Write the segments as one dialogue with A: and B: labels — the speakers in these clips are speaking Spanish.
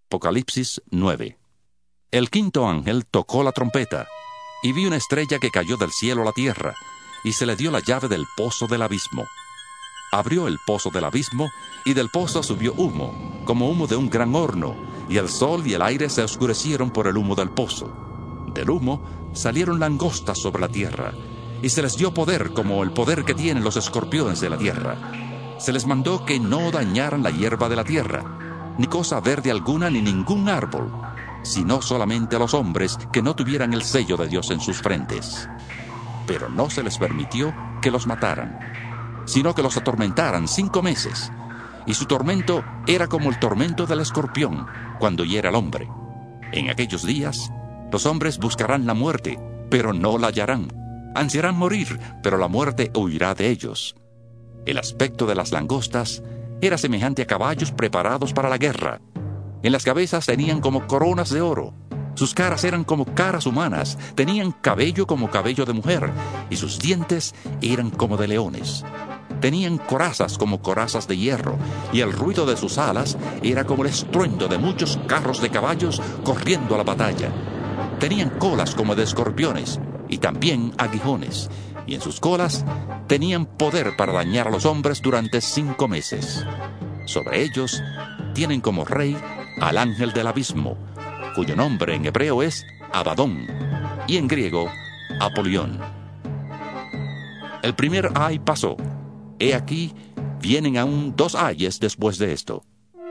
A: Apocalipsis 9. El quinto ángel tocó la trompeta, y vi una estrella que cayó del cielo a la tierra, y se le dio la llave del pozo del abismo. Abrió el pozo del abismo, y del pozo subió humo, como humo de un gran horno, y el sol y el aire se oscurecieron por el humo del pozo. Del humo salieron langostas sobre la tierra, y se les dio poder como el poder que tienen los escorpiones de la tierra. Se les mandó que no dañaran la hierba de la tierra, ni cosa verde alguna ni ningún árbol, sino solamente a los hombres que no tuvieran el sello de Dios en sus frentes. Pero no se les permitió que los mataran, sino que los atormentaran 5 meses, y su tormento era como el tormento del escorpión cuando hiere al hombre. En aquellos días, los hombres buscarán la muerte, pero no la hallarán. Ansiarán morir, pero la muerte huirá de ellos. El aspecto de las langostas era semejante a caballos preparados para la guerra. En las cabezas tenían como coronas de oro. Sus caras eran como caras humanas, tenían cabello como cabello de mujer, y sus dientes eran como de leones. Tenían corazas como corazas de hierro, y el ruido de sus alas era como el estruendo de muchos carros de caballos corriendo a la batalla. Tenían colas como de escorpiones, y también aguijones, y en sus colas tenían poder para dañar a los hombres durante 5 meses. Sobre ellos tienen como rey al ángel del abismo, cuyo nombre en hebreo es Abadón, y en griego Apolión. El primer ay pasó. He aquí, vienen aún 2 ayes después de esto.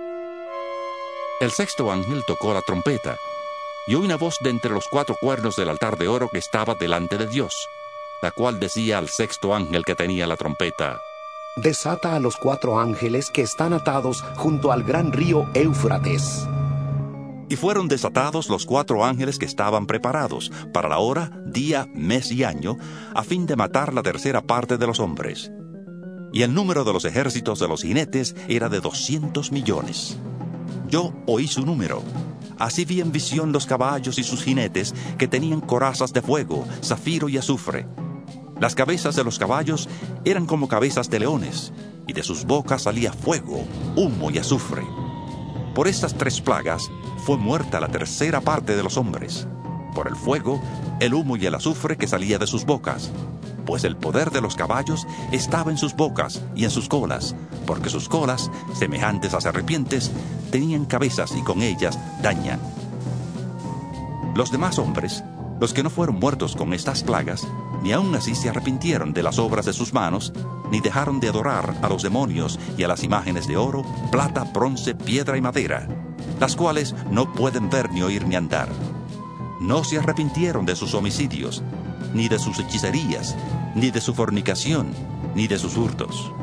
A: El sexto ángel tocó la trompeta, y oí una voz de entre los 4 cuernos del altar de oro que estaba delante de Dios, la cual decía al sexto ángel que tenía la trompeta:
B: Desata a los 4 ángeles que están atados junto al gran río Éufrates.
A: Y fueron desatados los 4 ángeles que estaban preparados para la hora, día, mes y año, a fin de matar la tercera parte de los hombres. Y el número de los ejércitos de los jinetes era de 200 millones. Yo oí su número. Así vi en visión los caballos y sus jinetes, que tenían corazas de fuego, zafiro y azufre. Las cabezas de los caballos eran como cabezas de leones, y de sus bocas salía fuego, humo y azufre. Por estas 3 plagas fue muerta la tercera parte de los hombres, por el fuego, el humo y el azufre que salía de sus bocas, pues el poder de los caballos estaba en sus bocas y en sus colas, porque sus colas, semejantes a serpientes, tenían cabezas y con ellas dañan. Los demás hombres, los que no fueron muertos con estas plagas, ni aun así se arrepintieron de las obras de sus manos, ni dejaron de adorar a los demonios y a las imágenes de oro, plata, bronce, piedra y madera, las cuales no pueden ver ni oír ni andar. No se arrepintieron de sus homicidios, ni de sus hechicerías, ni de su fornicación, ni de sus hurtos.